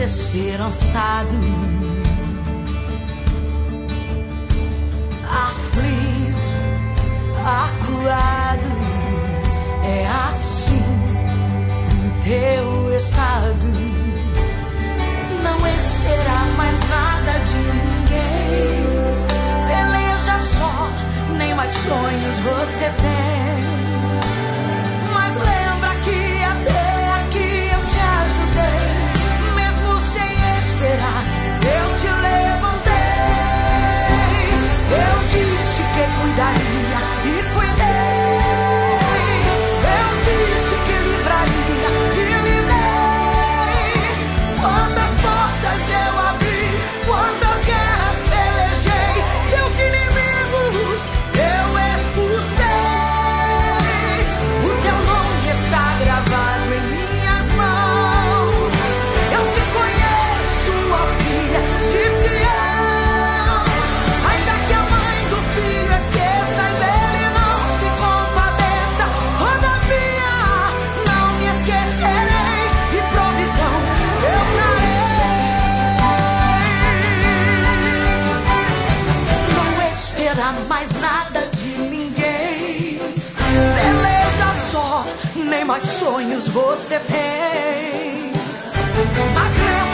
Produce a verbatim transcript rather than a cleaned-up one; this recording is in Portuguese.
desesperançado, aflito, acuado. É assim o teu estado. Não esperar mais nada de ninguém. Peleja só, nem mais sonhos você tem. Mas lembra que até aqui eu te ajudei. Mesmo sem esperar, eu te levantei. Eu disse que cuidaria e cuidei. Eu disse que livraria e livrei. Quantas portas eu abri, quantas guerras pelejei. Teus inimigos eu expulsei. O teu nome está gravado em minhas mãos. Eu te conheço, ó filha de Sião. Ainda que a mãe do filho esqueça e dele não se compadeça, todavia não me esquecerei. E provisão eu darei. Não espera mais nada de ninguém. Peleja só, nem mais sonhos você tem. Mas lembra